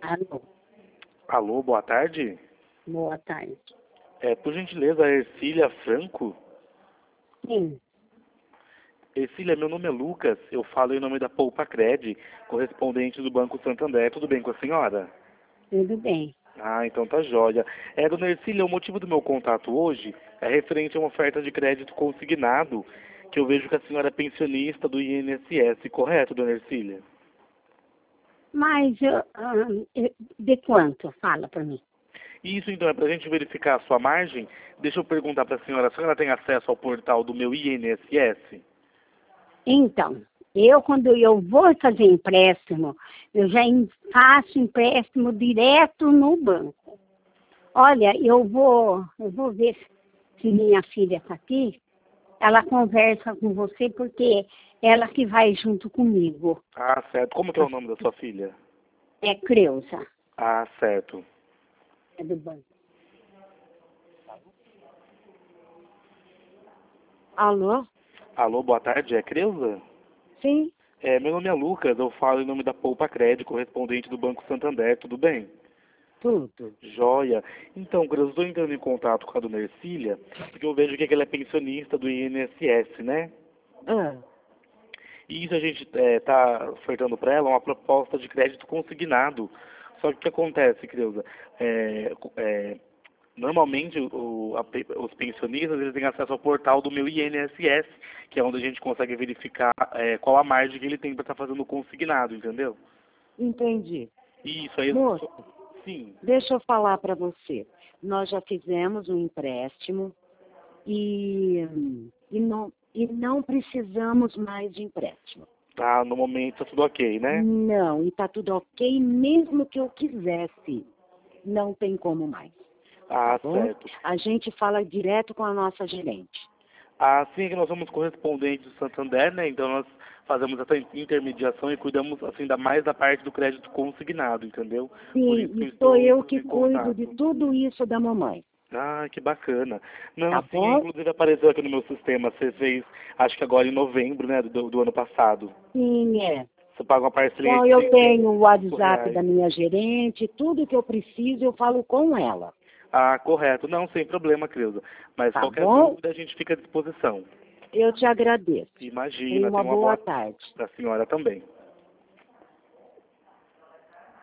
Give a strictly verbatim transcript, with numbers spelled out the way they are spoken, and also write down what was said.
Alô, Alô, boa tarde. boa tarde. É, por gentileza, a Ercília Franco? Sim, Ercília, meu nome é Lucas, eu falo em nome da Poupa Cred, correspondente do Banco Santander. Tudo bem com a senhora? tudo bem. Ah, então tá jóia. É, dona Ercília, o motivo do meu contato hoje é referente a uma oferta de crédito consignado, que eu vejo que a senhora é pensionista do I N S S, correto, dona Ercília? Mas eu, ah, eu- de quanto? Fala para mim. Isso, então, é para a gente verificar a sua margem. Deixa eu perguntar para a senhora, a senhora tem acesso ao portal do meu I N S S? Então, eu quando eu vou fazer empréstimo, eu já em- faço empréstimo direto no banco. Olha, eu vou, eu vou ver se minha filha está aqui. Ela conversa com você porque ela que vai junto comigo. Ah, certo. Como que é o nome da sua filha? É Creuza, Ah, certo. é do banco. Alô? Alô, boa tarde, é Creuza? Sim, É, meu nome é Lucas, eu falo em nome da Poupa Cred, correspondente do Banco Santander, tudo bem? tudo. Joia. Então, Creuza, eu estou entrando em contato com a dona Ercília, porque eu vejo que ela é pensionista do I N S S, né? Ah, E isso a gente está ofertando para ela uma proposta de crédito consignado. Só que o que acontece, Creuza? É, é, Normalmente, o- a pe- os pensionistas eles têm acesso ao portal do meu I N S S, que é onde a gente consegue verificar é, qual a margem que ele tem para estar fazendo o consignado, entendeu? Entendi. Isso aí, Moço, sim. deixa eu falar para você. Nós já fizemos um empréstimo e, e, não, e não precisamos mais de empréstimo. Tá, no momento tá tudo ok, né? Não, e está tudo ok, mesmo que eu quisesse. Não tem como mais. Ah, Bom, certo. a gente fala direto com a nossa gerente. Assim que nós somos correspondentes do Santander, né? Então nós fazemos essa intermediação e cuidamos assim da mais da parte do crédito consignado, entendeu? Por Sim, isso que eu e sou estou eu entrando que em cuido de contato. tudo isso da mamãe. Ah, que bacana. Não, Tá sim, bom? inclusive apareceu aqui no meu sistema. Você fez, acho que agora em novembro, né, do, do ano passado. Sim, é. Você paga uma parcelinha Então de eu tenho o seiscentos e cinco WhatsApp reais. da minha gerente, tudo que eu preciso eu falo com ela. Ah, correto. Não, sem problema, Creuza. Mas Tá qualquer bom? dúvida a gente fica à disposição. Eu te agradeço. Imagina, Tenha uma tenha uma boa boa tarde. para a senhora também.